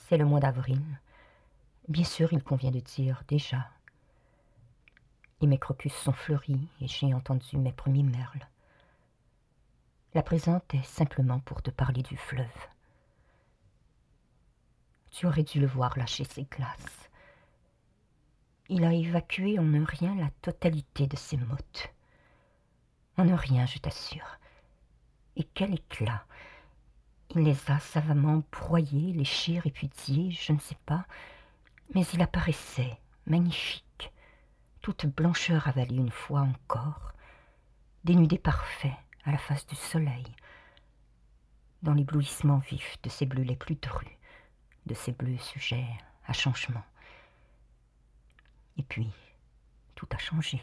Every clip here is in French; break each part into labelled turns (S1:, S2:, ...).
S1: C'est le mois d'avril. Bien sûr, il convient de dire déjà. Et mes crocus sont fleuris et j'ai entendu mes premiers merles. La présente est simplement pour te parler du fleuve. Tu aurais dû le voir lâcher ses glaces. Il a évacué en un rien la totalité de ses mottes. En un rien, je t'assure. Et quel éclat! Il les a savamment broyés, léchés, répudiés, je ne sais pas, mais il apparaissait, magnifique, toute blancheur avalée une fois encore, dénudé parfait à la face du soleil, dans l'éblouissement vif de ses bleus les plus drus, de ses bleus sujets à changement. Et puis, tout a changé.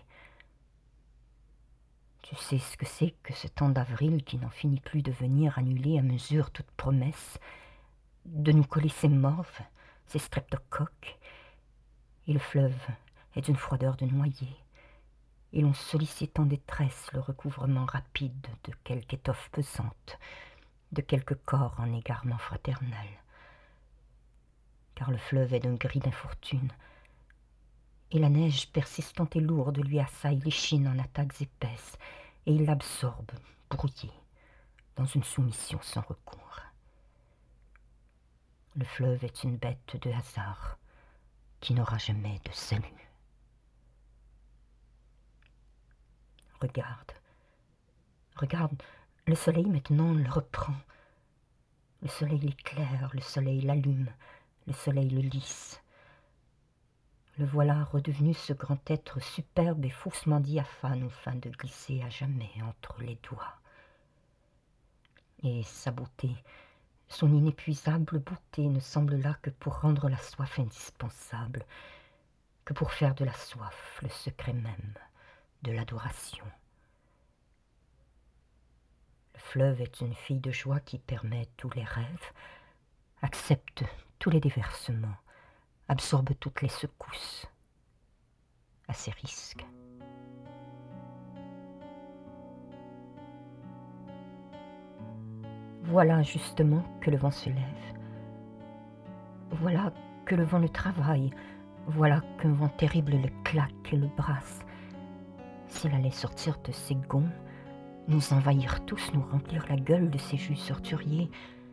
S1: Tu sais ce que c'est que ce temps d'avril qui n'en finit plus de venir annuler à mesure toute promesse, de nous coller ses morves, ses streptocoques, et le fleuve est d'une froideur de noyer, et l'on sollicite en détresse le recouvrement rapide de quelque étoffe pesante, de quelque corps en égarement fraternel. Car le fleuve est d'un gris d'infortune, et la neige persistante et lourde lui assaille l'échine en attaques épaisses, et il l'absorbe, brouillé, dans une soumission sans recours. Le fleuve est une bête de hasard qui n'aura jamais de salut. Regarde, regarde, le soleil maintenant le reprend. Le soleil l'éclaire, le soleil l'allume, le soleil le lisse. Le voilà redevenu ce grand être superbe et faussement diaphane au fin de glisser à jamais entre les doigts. Et sa beauté, son inépuisable beauté ne semble là que pour rendre la soif indispensable, que pour faire de la soif le secret même de l'adoration. Le fleuve est une fille de joie qui permet tous les rêves, accepte tous les déversements, absorbe toutes les secousses, à ses risques. Voilà justement que le vent se lève. Voilà que le vent le travaille. Voilà qu'un vent terrible le claque et le brasse. S'il allait sortir de ses gonds, nous envahir tous, nous remplir la gueule de ses jus sorturiers,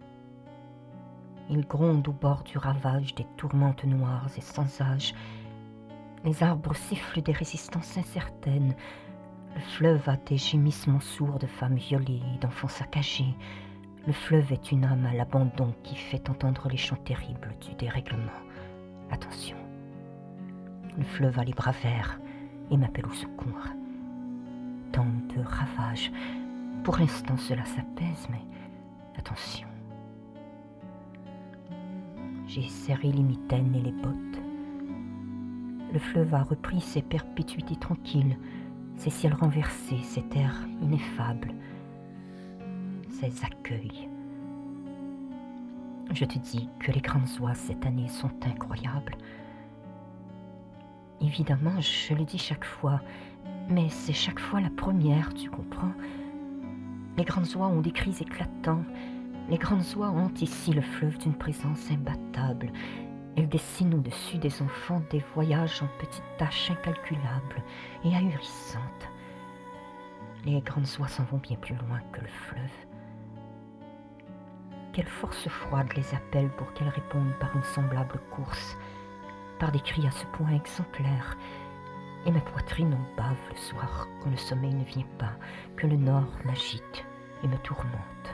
S1: il gronde au bord du ravage des tourmentes noires et sans âge. Les arbres sifflent des résistances incertaines. Le fleuve a des gémissements sourds de femmes violées et d'enfants saccagés. Le fleuve est une âme à l'abandon qui fait entendre les chants terribles du dérèglement. Attention, le fleuve a les bras verts et m'appelle au secours. Tant de ravages. Pour l'instant, cela s'apaise, mais attention. J'ai serré les mitaines et les bottes. Le fleuve a repris ses perpétuités tranquilles, ses ciels renversés, ses terres ineffables, ses accueils. Je te dis que les grandes oies cette année sont incroyables. Évidemment, je le dis chaque fois, mais c'est chaque fois la première, tu comprends. Les grandes oies ont des cris éclatants. Les grandes oies hantent ici le fleuve d'une présence imbattable. Elles dessinent au-dessus des enfants des voyages en petites taches incalculables et ahurissantes. Les grandes oies s'en vont bien plus loin que le fleuve. Quelle force froide les appelle pour qu'elles répondent par une semblable course, par des cris à ce point exemplaires. Et ma poitrine en bave le soir quand le sommeil ne vient pas, que le nord m'agite et me tourmente.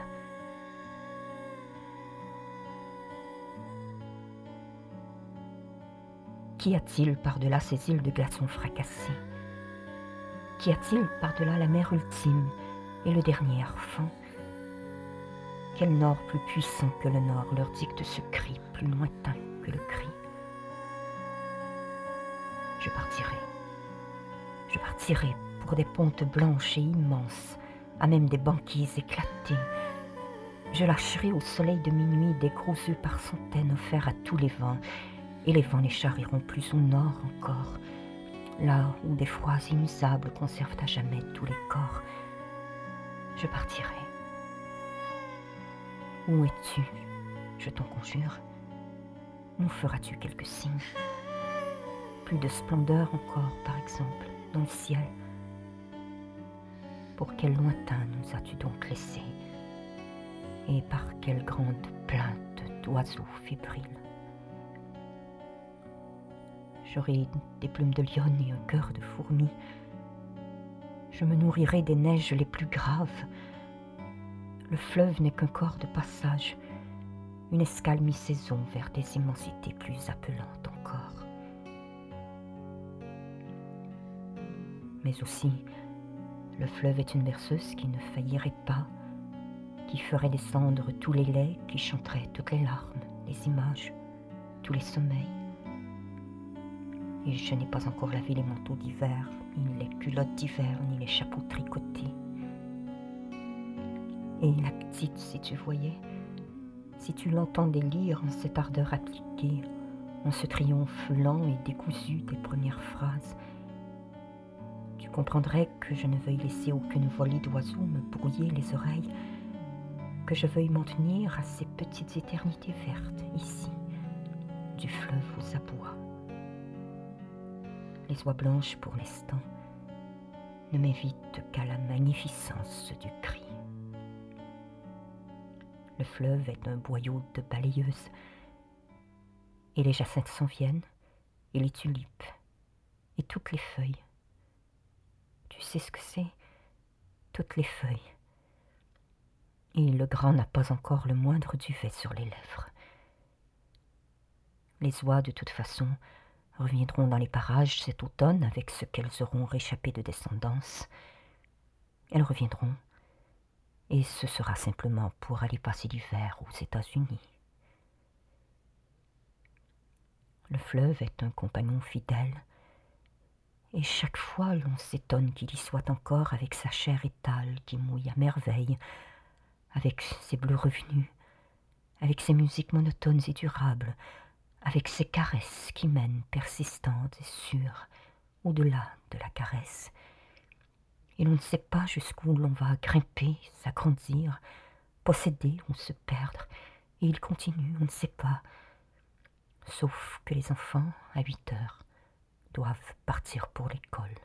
S1: Qu'y a-t-il par-delà ces îles de glaçons fracassés? Qu'y a-t-il par-delà la mer ultime et le dernier harfang? Quel nord plus puissant que le nord leur dicte ce cri plus lointain que le cri? Je partirai pour des pontes blanches et immenses, à même des banquises éclatées. Je lâcherai au soleil de minuit des gros œufs par centaines offerts à tous les vents, et les vents les charrieront plus au nord encore, là où des froids inusables conservent à jamais tous les corps. Je partirai. Où es-tu, je t'en conjure? Nous feras-tu quelques signes? Plus de splendeur encore, par exemple, dans le ciel. Pour quel lointain nous as-tu donc laissés? Et par quelle grande plainte d'oiseaux fébriles? J'aurai des plumes de lionne et un cœur de fourmi. Je me nourrirai des neiges les plus graves. Le fleuve n'est qu'un corps de passage, une escale mi-saison vers des immensités plus appelantes encore. Mais aussi, le fleuve est une berceuse qui ne faillirait pas, qui ferait descendre tous les laits, qui chanterait toutes les larmes, les images, tous les sommeils. Et je n'ai pas encore lavé les manteaux d'hiver, ni les culottes d'hiver, ni les chapeaux tricotés. Et la petite, si tu voyais, si tu l'entendais lire en cette ardeur appliquée, en ce triomphe lent et décousu des premières phrases, tu comprendrais que je ne veuille laisser aucune volée d'oiseaux me brouiller les oreilles, que je veuille m'en tenir à ces petites éternités vertes, ici, du fleuve aux abois. Les oies blanches, pour l'instant, ne m'évitent qu'à la magnificence du cri. Le fleuve est un boyau de balayeuse, et les jacinthes s'en viennent, et les tulipes, et toutes les feuilles. Tu sais ce que c'est? Toutes les feuilles. Et le grand n'a pas encore le moindre duvet sur les lèvres. Les oies, de toute façon, reviendront dans les parages cet automne avec ce qu'elles auront réchappé de descendance. Elles reviendront, et ce sera simplement pour aller passer l'hiver aux États-Unis. Le fleuve est un compagnon fidèle, et chaque fois l'on s'étonne qu'il y soit encore avec sa chair étale qui mouille à merveille, avec ses bleus revenus, avec ses musiques monotones et durables, avec ses caresses qui mènent persistantes et sûres au-delà de la caresse. Et l'on ne sait pas jusqu'où l'on va grimper, s'agrandir, posséder ou se perdre, et il continue, on ne sait pas, sauf que les enfants, à 8 heures, doivent partir pour l'école.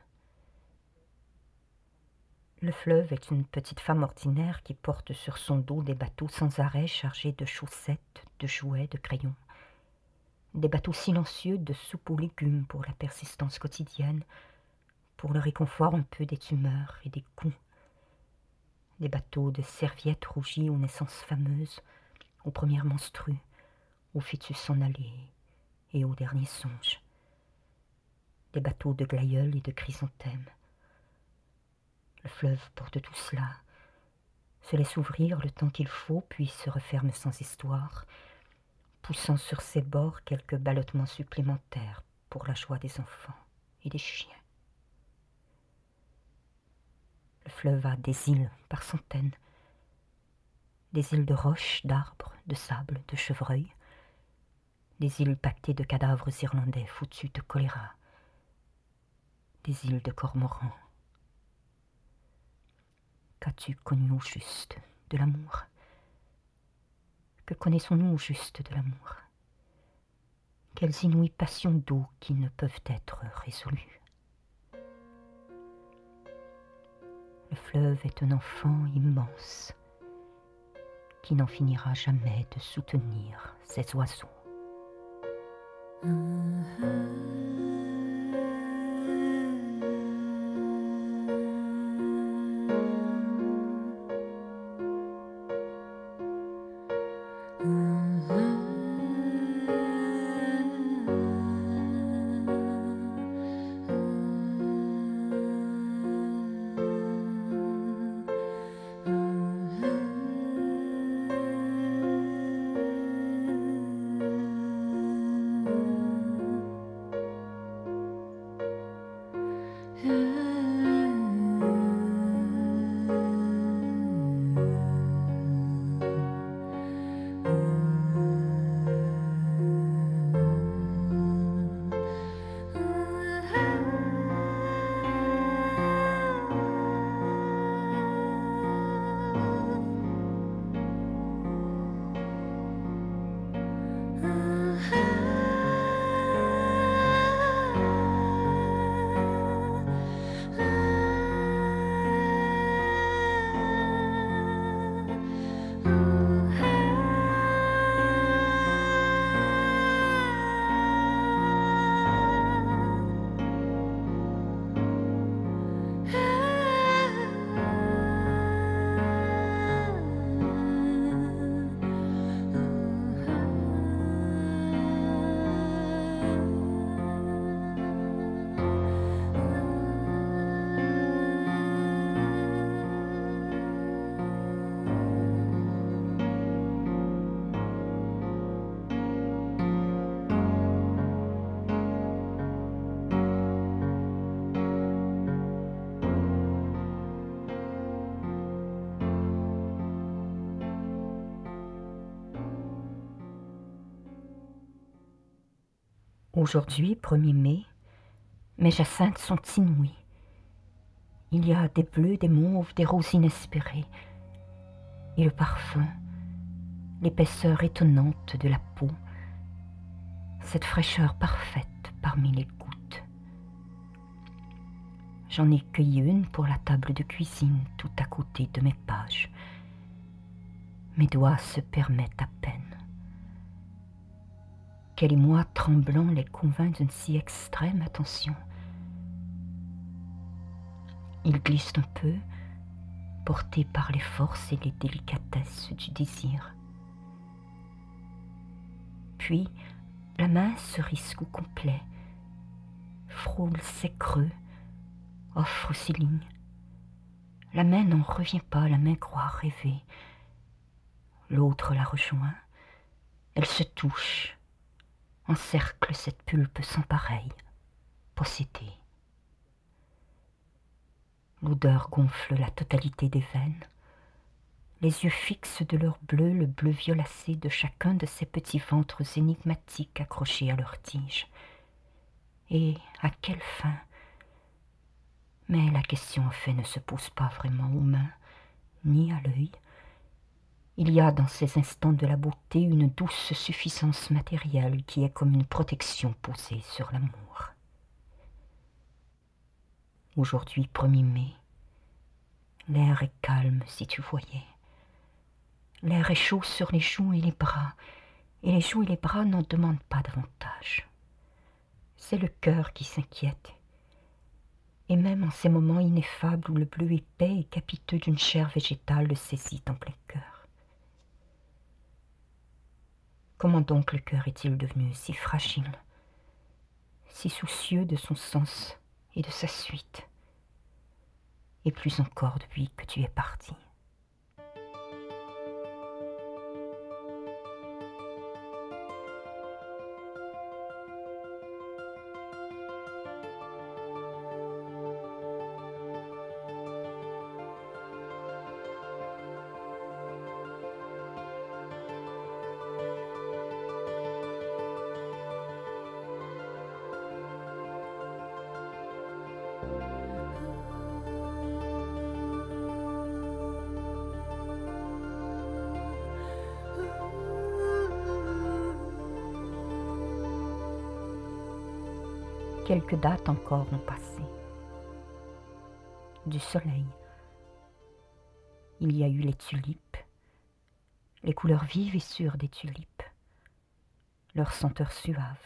S1: Le fleuve est une petite femme ordinaire qui porte sur son dos des bateaux sans arrêt chargés de chaussettes, de jouets, de crayons. Des bateaux silencieux de soupe aux légumes pour la persistance quotidienne, pour le réconfort un peu des tumeurs et des coups. Des bateaux de serviettes rougies aux naissances fameuses, aux premières menstrues, aux fœtus en allée et aux derniers songes. Des bateaux de glaïeuls et de chrysanthèmes. Le fleuve porte tout cela, se laisse ouvrir le temps qu'il faut, puis se referme sans histoire, poussant sur ses bords quelques ballottements supplémentaires pour la joie des enfants et des chiens. Le fleuve a des îles par centaines, des îles de roches, d'arbres, de sable, de chevreuils, des îles pactées de cadavres irlandais foutus de choléra, des îles de cormorans. Qu'as-tu connu au juste de l'amour? Que connaissons-nous au juste de l'amour? Quelles inouïes passions d'eau qui ne peuvent être résolues? Le fleuve est un enfant immense qui n'en finira jamais de soutenir ses oiseaux. Aujourd'hui, 1er mai, mes jacinthes sont inouïes. Il y a des bleus, des mauves, des roses inespérées. Et le parfum, l'épaisseur étonnante de la peau, cette fraîcheur parfaite parmi les gouttes. J'en ai cueilli une pour la table de cuisine tout à côté de mes pages. Mes doigts se permettent à peine. Quel émoi tremblant les convainc d'une si extrême attention. Ils glissent un peu, portés par les forces et les délicatesses du désir. Puis, la main se risque au complet, frôle ses creux, offre ses lignes. La main n'en revient pas, la main croit rêver. L'autre la rejoint, elle se touche, encercle cette pulpe sans pareille, possédée. L'odeur gonfle la totalité des veines. Les yeux fixent de leur bleu le bleu violacé de chacun de ces petits ventres énigmatiques accrochés à leurs tiges. Et à quelle fin? Mais la question en fait ne se pose pas vraiment aux mains, ni à l'œil. Il y a dans ces instants de la beauté une douce suffisance matérielle qui est comme une protection posée sur l'amour. Aujourd'hui, 1er mai, l'air est calme si tu voyais. L'air est chaud sur les joues et les bras et les bras n'en demandent pas davantage. C'est le cœur qui s'inquiète. Et même en ces moments ineffables où le bleu épais et capiteux d'une chair végétale le saisit en plein cœur. Comment donc le cœur est-il devenu si fragile, si soucieux de son sens et de sa suite, et plus encore depuis que tu es parti? Quelques dates encore ont passé. Du soleil. Il y a eu les tulipes, les couleurs vives et sûres des tulipes, leur senteur suave.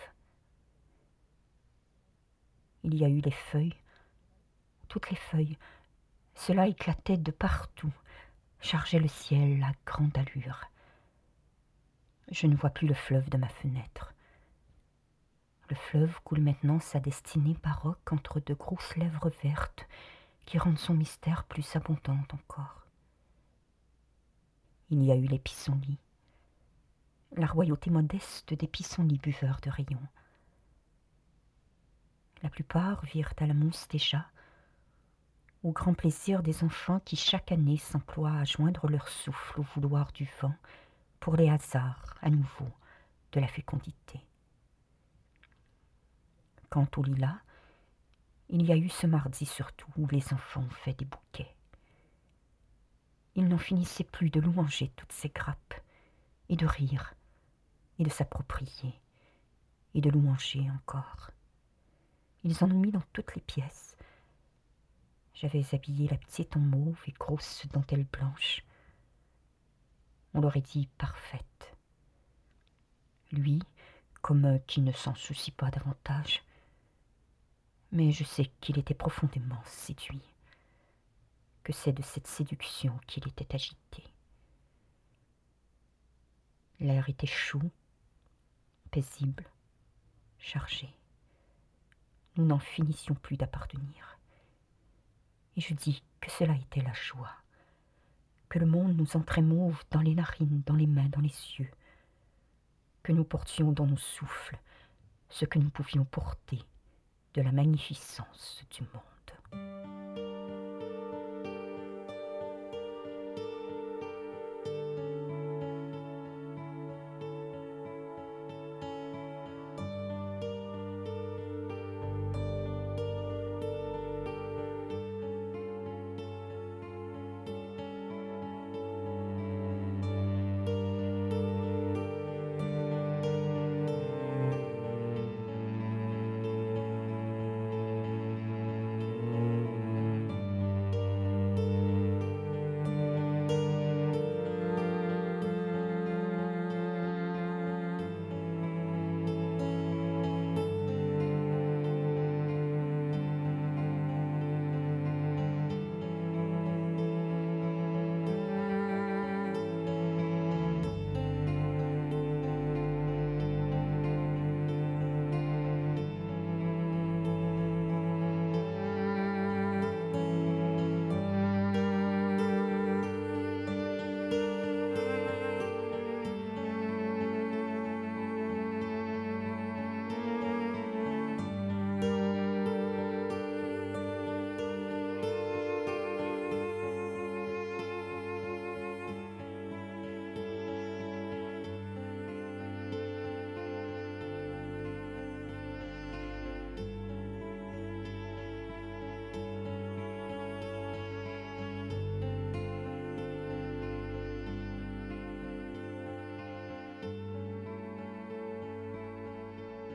S1: Il y a eu les feuilles, toutes les feuilles. Cela éclatait de partout, chargeait le ciel à grande allure. Je ne vois plus le fleuve de ma fenêtre. Le fleuve coule maintenant sa destinée baroque entre de grosses lèvres vertes qui rendent son mystère plus abondant encore. Il y a eu les pissenlits, la royauté modeste des pissenlits buveurs de rayons. La plupart virent à la mousse déjà, au grand plaisir des enfants qui chaque année s'emploient à joindre leur souffle au vouloir du vent pour les hasards à nouveau de la fécondité. Quant aux lilas, il y a eu ce mardi surtout où les enfants ont fait des bouquets. Ils n'en finissaient plus de louanger toutes ces grappes, et de rire, et de s'approprier, et de louanger encore. Ils en ont mis dans toutes les pièces. J'avais habillé la petite en mauve et grosse dentelle blanche. On l'aurait dit parfaite. Lui, comme qui ne s'en soucie pas davantage, mais je sais qu'il était profondément séduit, que c'est de cette séduction qu'il était agité. L'air était chaud, paisible, chargé. Nous n'en finissions plus d'appartenir. Et je dis que cela était la joie, que le monde nous entrait mauve dans les narines, dans les mains, dans les yeux, que nous portions dans nos souffles ce que nous pouvions porter de la magnificence du monde.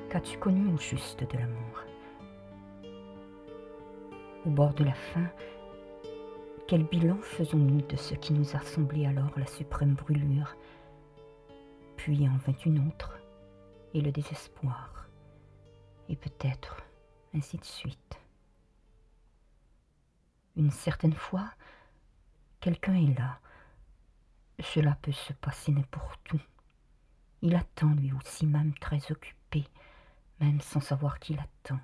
S1: Qu'as-tu connu au juste de l'amour? Au bord de la fin, quel bilan faisons-nous de ce qui nous a semblé alors la suprême brûlure? Puis en vint une autre, et le désespoir, et peut-être ainsi de suite. Une certaine fois, quelqu'un est là. Cela peut se passer n'importe où. Il attend lui aussi, même très occupé, même sans savoir qu'il attend.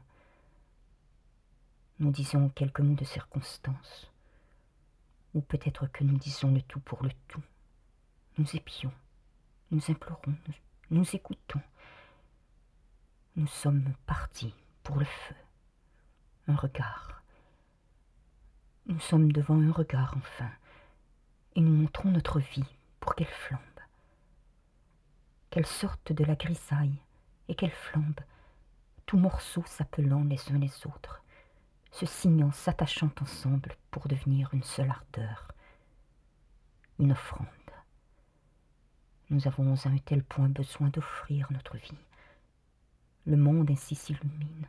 S1: Nous disons quelques mots de circonstance, ou peut-être que nous disons le tout pour le tout. Nous épions, nous implorons, nous écoutons. Nous sommes partis pour le feu. Un regard. Nous sommes devant un regard enfin, et nous montrons notre vie pour qu'elle flambe. Qu'elle sorte de la grisaille et qu'elle flambe, tout morceau s'appelant les uns les autres, se signant, s'attachant ensemble pour devenir une seule ardeur, une offrande. Nous avons à un tel point besoin d'offrir notre vie. Le monde ainsi s'illumine.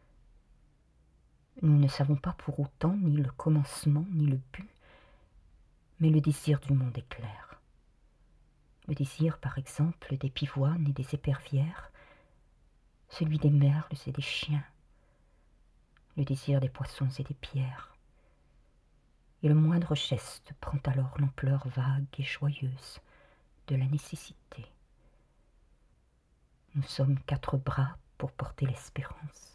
S1: Nous ne savons pas pour autant ni le commencement ni le but, mais le désir du monde est clair. Le désir, par exemple, des pivoines et des épervières, celui des merles et des chiens, le désir des poissons et des pierres. Et le moindre geste prend alors l'ampleur vague et joyeuse de la nécessité. Nous sommes 4 bras pour porter l'espérance.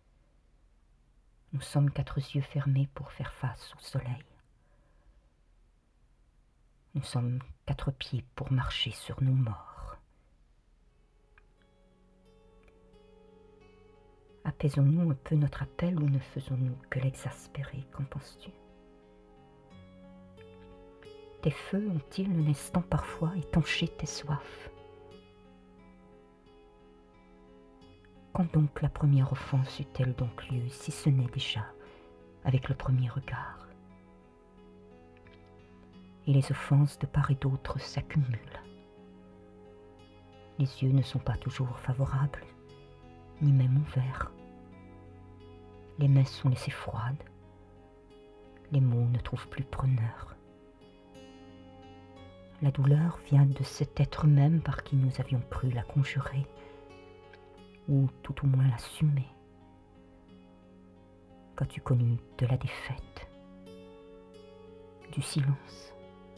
S1: Nous sommes 4 yeux fermés pour faire face au soleil. Nous sommes 4 pieds pour marcher sur nos morts. Apaisons-nous un peu notre appel ou ne faisons-nous que l'exaspérer? Qu'en penses-tu? Tes feux ont-ils un instant parfois étanché tes soifs? Quand donc la première offense eut-elle donc lieu, si ce n'est déjà avec le premier regard? Et les offenses de part et d'autre s'accumulent. Les yeux ne sont pas toujours favorables, ni même ouverts. Les mains sont laissées froides. Les mots ne trouvent plus preneur. La douleur vient de cet être même par qui nous avions cru la conjurer, ou tout au moins l'assumer. Qu'as-tu connu de la défaite, du silence?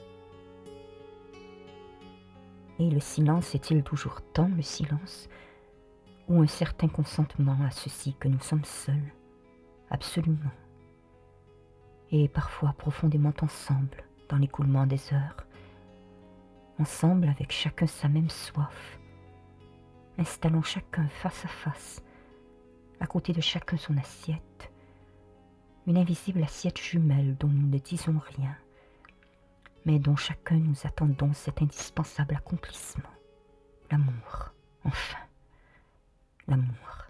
S1: Et le silence est-il toujours tant le silence, ou un certain consentement à ceci que nous sommes seuls, absolument, et parfois profondément ensemble dans l'écoulement des heures, ensemble avec chacun sa même soif, installant chacun face à face, à côté de chacun son assiette, une invisible assiette jumelle dont nous ne disons rien, mais dont chacun nous attendons cet indispensable accomplissement, l'amour, enfin, l'amour.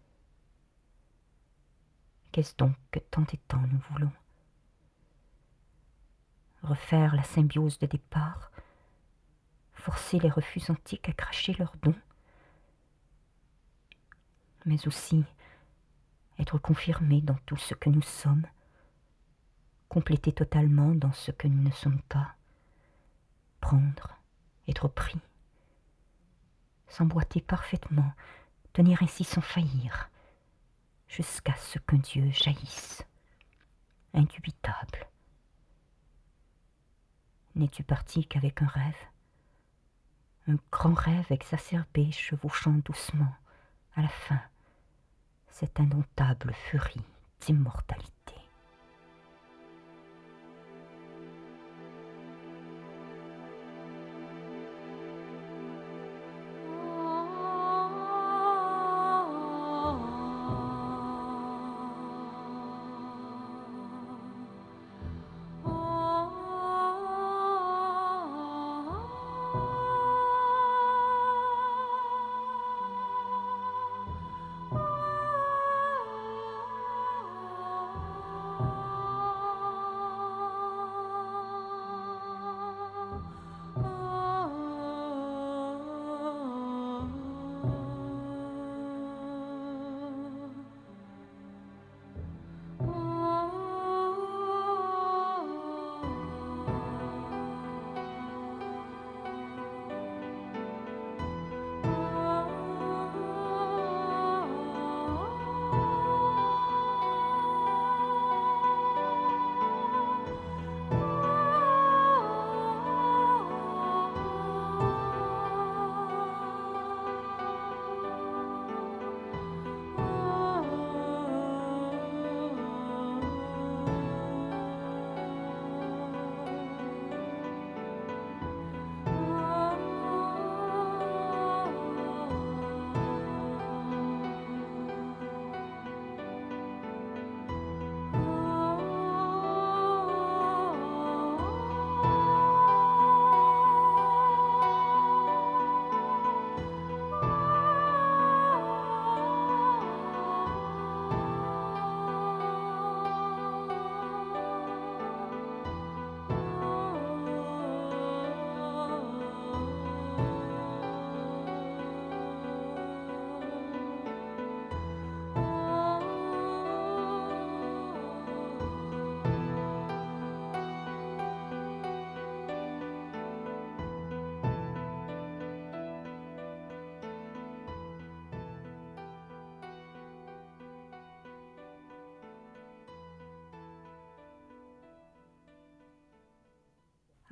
S1: Qu'est-ce donc que tant et tant nous voulons? Refaire la symbiose de départ, forcer les refus antiques à cracher leurs dons, mais aussi être confirmés dans tout ce que nous sommes, complétés totalement dans ce que nous ne sommes pas, prendre, être pris, s'emboîter parfaitement, tenir ainsi sans faillir, jusqu'à ce qu'un Dieu jaillisse, indubitable. N'es-tu parti qu'avec un rêve? Un grand rêve exacerbé chevauchant doucement, à la fin, cette indomptable furie d'immortalité.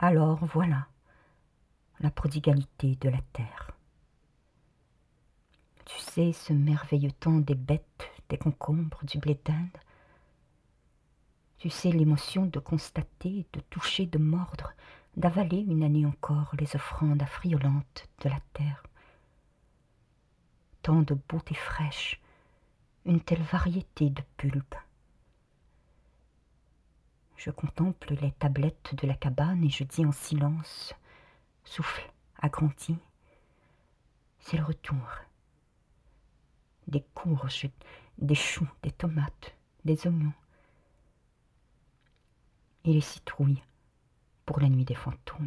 S1: Alors voilà la prodigalité de la terre. Tu sais, ce merveilleux temps des bêtes, des concombres, du blé d'Inde. Tu sais l'émotion de constater, de toucher, de mordre, d'avaler une année encore les offrandes affriolantes de la terre. Tant de beauté fraîche, une telle variété de pulpes. Je contemple les tablettes de la cabane et je dis en silence, souffle, agrandi, c'est le retour. Des courges, des choux, des tomates, des oignons. Et les citrouilles pour la nuit des fantômes.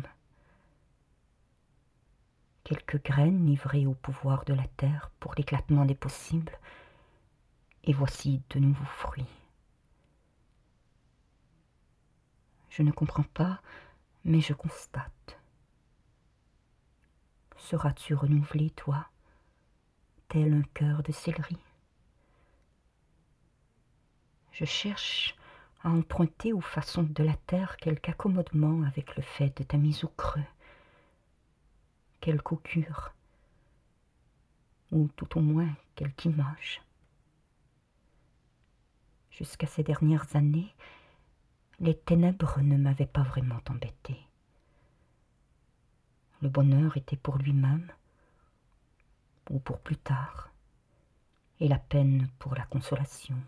S1: Quelques graines livrées au pouvoir de la terre pour l'éclatement des possibles, et voici de nouveaux fruits. Je ne comprends pas, mais je constate. Seras-tu renouvelé, toi, tel un cœur de céleri? Je cherche à emprunter aux façons de la terre quelque accommodement avec le fait de ta mise au creux, quelque augure, ou tout au moins quelque image. Jusqu'à ces dernières années, les ténèbres ne m'avaient pas vraiment embêté. Le bonheur était pour lui-même, ou pour plus tard, et la peine pour la consolation.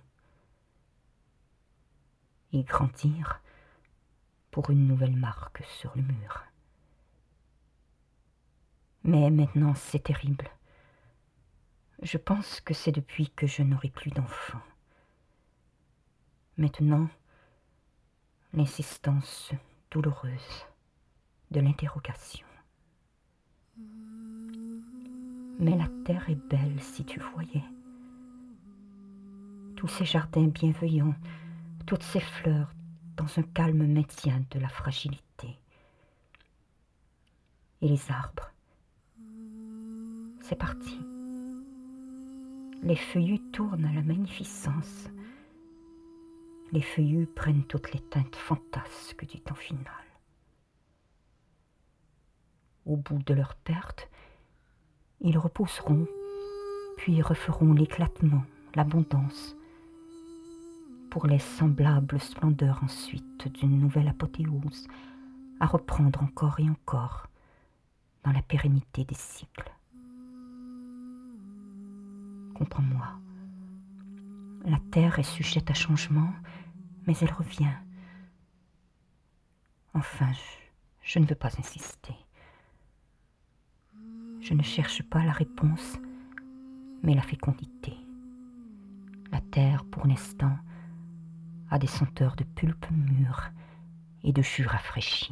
S1: Et grandir pour une nouvelle marque sur le mur. Mais maintenant, c'est terrible. Je pense que c'est depuis que je n'aurai plus d'enfants. Maintenant, l'insistance douloureuse de l'interrogation. Mais la terre est belle si tu voyais. Tous ces jardins bienveillants, toutes ces fleurs dans un calme maintien de la fragilité. Et les arbres. C'est parti. Les feuillus tournent à la magnificence. Les feuillus prennent toutes les teintes fantasques du temps final. Au bout de leur perte, ils reposeront, puis referont l'éclatement, l'abondance, pour les semblables splendeurs ensuite d'une nouvelle apothéose, à reprendre encore et encore dans la pérennité des cycles. Comprends-moi, la terre est sujette à changement, mais elle revient. Enfin, je ne veux pas insister. Je ne cherche pas la réponse, mais la fécondité. La terre, pour l'instant, a des senteurs de pulpe mûre et de jus rafraîchis.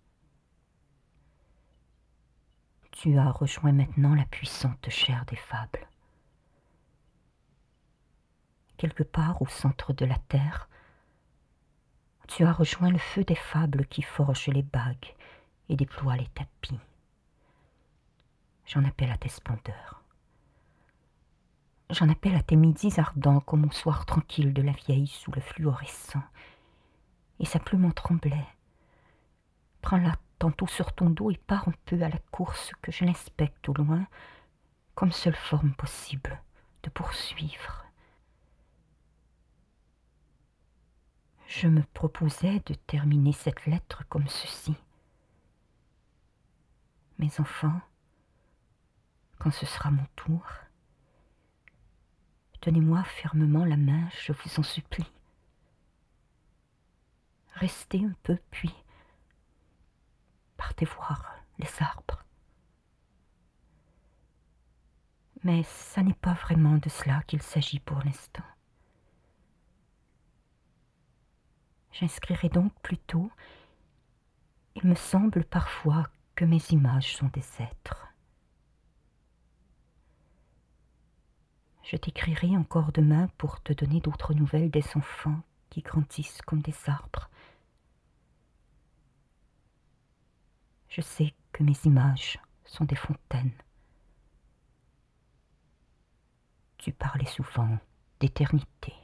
S1: Tu as rejoint maintenant la puissante chair des fables. Quelque part au centre de la terre, tu as rejoint le feu des fables qui forgent les bagues et déploient les tapis. J'en appelle à tes splendeurs. J'en appelle à tes midis ardents comme au soir tranquille de la vieille sous le fluorescent. Et sa plume en tremblait. Prends-la tantôt sur ton dos et pars un peu à la course que je l'inspecte au loin, comme seule forme possible de poursuivre. Je me proposais de terminer cette lettre comme ceci. Mes enfants, quand ce sera mon tour, tenez-moi fermement la main, je vous en supplie. Restez un peu, puis partez voir les arbres. Mais ça n'est pas vraiment de cela qu'il s'agit pour l'instant. J'inscrirai donc plutôt, il me semble parfois que mes images sont des êtres. Je t'écrirai encore demain pour te donner d'autres nouvelles des enfants qui grandissent comme des arbres. Je sais que mes images sont des fontaines. Tu parlais souvent d'éternité.